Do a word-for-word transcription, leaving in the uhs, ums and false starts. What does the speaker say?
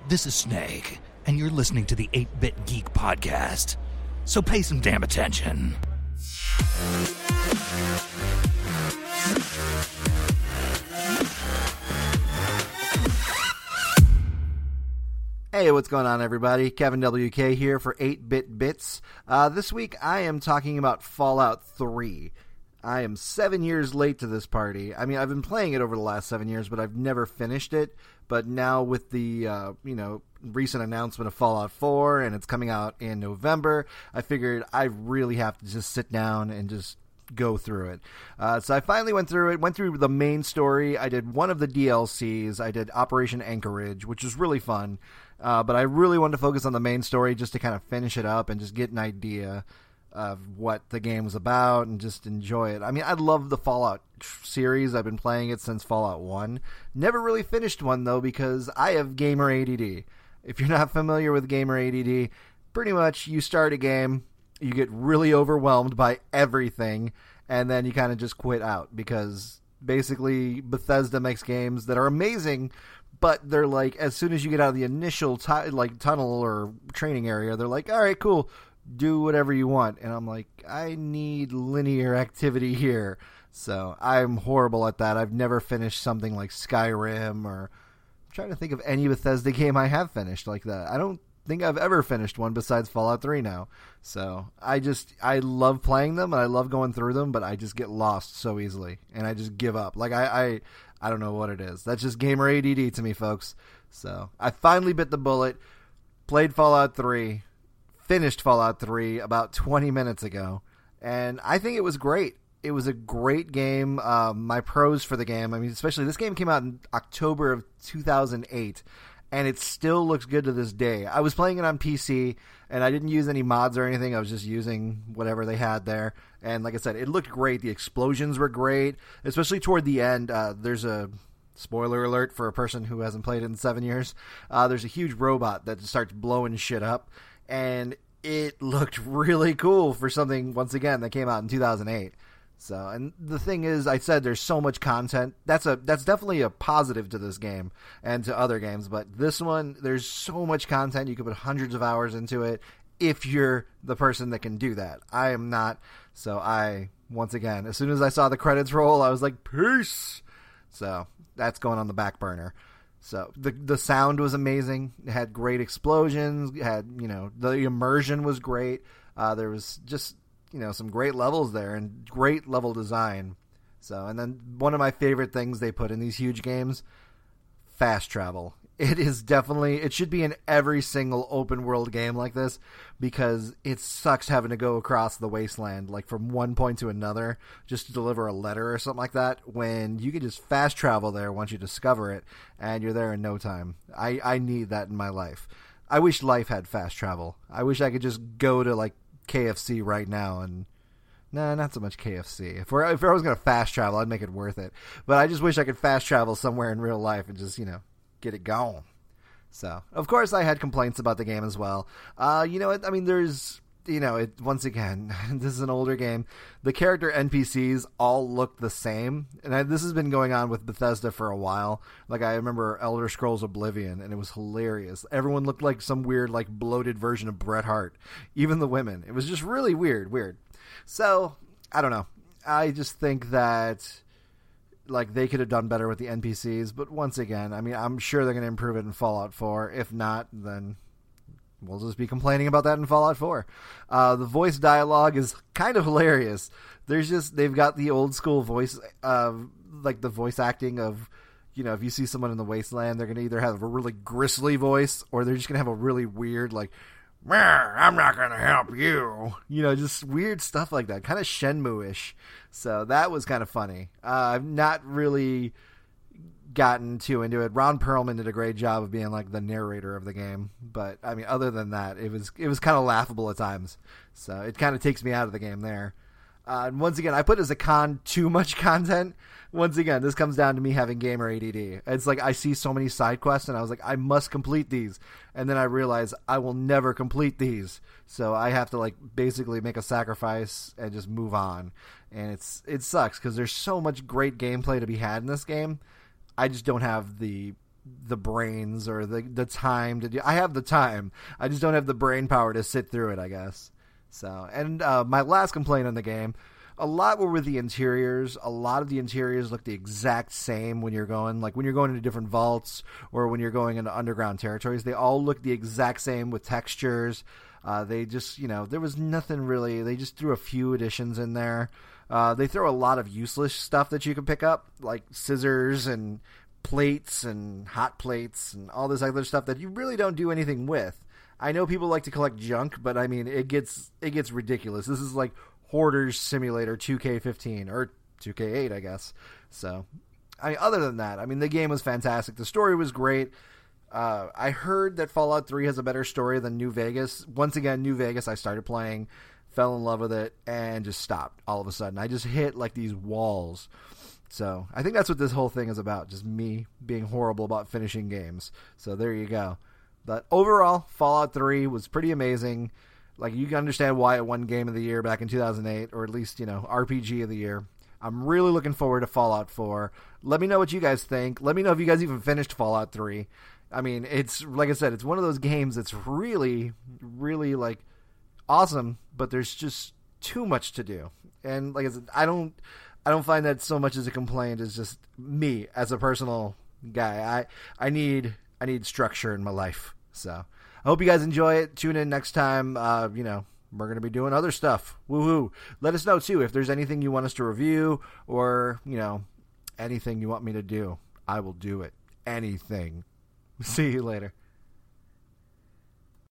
This is Snake, and you're listening to the eight-Bit Geek Podcast. So pay some damn attention. Hey, what's going on, everybody? Kevin W K here for eight-Bit Bits. Uh, this week, I am talking about Fallout three. I am seven years late to this party. I mean, I've been playing it over the last seven years, but I've never finished it. But now with the, uh, you know, recent announcement of Fallout four, and it's coming out in November, I figured I really have to just sit down and just go through it. Uh, so I finally went through it, went through the main story. I did one of the D L Cs. I did Operation Anchorage, which was really fun. Uh, but I really wanted to focus on the main story just to kind of finish it up and just get an idea of what the game was about and just enjoy it. I mean, I love the Fallout series. I've been playing it since Fallout one. Never really finished one, though, because I have gamer A D D. If you're not familiar with gamer A D D, pretty much you start a game, you get really overwhelmed by everything, and then you kind of just quit out because basically Bethesda makes games that are amazing, but they're like, as soon as you get out of the initial t- like tunnel or training area, they're like, all right, cool, do whatever you want. And I'm like, I need linear activity here. So I'm horrible at that. I've never finished something like Skyrim, or I'm trying to think of any Bethesda game I have finished like that. I don't think I've ever finished one besides Fallout three now. So I just, I love playing them and I love going through them, but I just get lost so easily and I just give up. Like I, I, I don't know what it is. That's just gamer A D D to me, folks. So I finally bit the bullet, played Fallout three, finished Fallout three about twenty minutes ago, and I think it was great. It was a great game. Um, my pros for the game, I mean, especially this game came out in October of two thousand eight, and it still looks good to this day. I was playing it on P C, and I didn't use any mods or anything. I was just using whatever they had there. And like I said, it looked great. The explosions were great, especially toward the end. Uh, there's a spoiler alert for a person who hasn't played it in seven years. Uh, there's a huge robot that starts blowing shit up, and it looked really cool for something, once again, that came out in two thousand eight. So, and the thing is, I said there's so much content. That's a that's definitely a positive to this game and to other games. But this one, there's so much content. You could put hundreds of hours into it if you're the person that can do that. I am not. So I, once again, as soon as I saw the credits roll, I was like, peace. So that's going on the back burner. So the the sound was amazing. It had great explosions. It had, you know, the immersion was great. Uh, there was just, you know, some great levels there and great level design. So, and then one of my favorite things they put in these huge games, fast travel. It is definitely, it should be in every single open world game like this, because it sucks having to go across the wasteland, like from one point to another, just to deliver a letter or something like that, when you can just fast travel there once you discover it, and you're there in no time. I, I need that in my life. I wish life had fast travel. I wish I could just go to, like, K F C right now and... Nah, not so much K F C. If, we're, if I was going to fast travel, I'd make it worth it. But I just wish I could fast travel somewhere in real life and just, you know, get it going. So, of course, I had complaints about the game as well. Uh, you know, I mean, there's, you know, it once again, this is an older game. The character N P Cs all look the same. And I, this has been going on with Bethesda for a while. Like, I remember Elder Scrolls Oblivion, and it was hilarious. Everyone looked like some weird, like, bloated version of Bret Hart. Even the women. It was just really weird, weird. So, I don't know. I just think that, like, they could have done better with the N P Cs. But once again, I mean, I'm sure they're going to improve it in Fallout four. If not, then we'll just be complaining about that in Fallout four. Uh, the voice dialogue is kind of hilarious. There's just, they've got the old school voice, uh, like the voice acting of, you know, if you see someone in the wasteland, they're going to either have a really gristly voice, or they're just going to have a really weird, like, I'm not going to help you. You know, just weird stuff like that. Kind of Shenmue-ish. So that was kind of funny. Uh, I've not really gotten too into it. Ron Perlman did a great job of being like the narrator of the game. But, I mean, other than that, it was it was kind of laughable at times. So it kind of takes me out of the game there. Uh, and once again, I put as a con too much content. Once again, this comes down to me having gamer A D D. It's like I see so many side quests, and I was like, I must complete these. And then I realize I will never complete these. So I have to, like, basically make a sacrifice and just move on. And it's it sucks because there's so much great gameplay to be had in this game. I just don't have the the brains or the the time to do. I have the time. I just don't have the brain power to sit through it, I guess. So, and uh, my last complaint on the game, a lot were with the interiors. A lot of the interiors look the exact same when you're going, like when you're going into different vaults or when you're going into underground territories. They all look the exact same with textures. Uh, they just, you know, there was nothing really. They just threw a few additions in there. Uh, they throw a lot of useless stuff that you can pick up, like scissors and plates and hot plates and all this other stuff that you really don't do anything with. I know people like to collect junk, but I mean, it gets it gets ridiculous. This is like Hoarders Simulator two K fifteen or two K eight, I guess. So, I mean, other than that, I mean, the game was fantastic. The story was great. Uh, I heard that Fallout three has a better story than New Vegas. Once again, New Vegas, I started playing, fell in love with it, and just stopped all of a sudden. I just hit like these walls. So I think that's what this whole thing is about, just me being horrible about finishing games. So there you go. But overall, Fallout three was pretty amazing. Like, you can understand why it won Game of the Year back in two thousand eight, or at least, you know, R P G of the Year. I'm really looking forward to Fallout four. Let me know what you guys think. Let me know if you guys even finished Fallout three. I mean, it's, like I said, it's one of those games that's really, really, like, awesome, but there's just too much to do. And, like I said, I don't, I don't find that so much as a complaint. It's just me as a personal guy. I, I need, I need structure in my life. So I hope you guys enjoy it. Tune in next time. Uh, you know, we're going to be doing other stuff. Woohoo. Let us know, too, if there's anything you want us to review or, you know, anything you want me to do. I will do it. Anything. See you later.